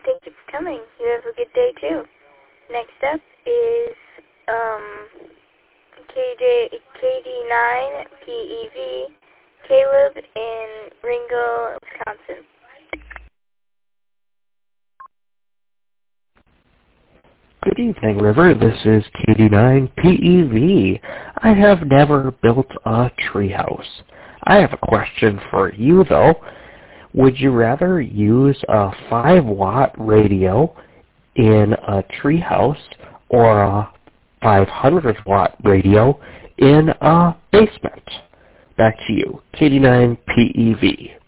Thank you for coming. You have a good day, too. Next up is, KD9PEV, Caleb in Ringgold, Wisconsin. Good evening, River. This is KD9PEV. I have never built a treehouse. I have a question for you, though. Would you rather use a 5-watt radio in a treehouse or a 500-watt radio in a basement? Back to you, KD9PEV.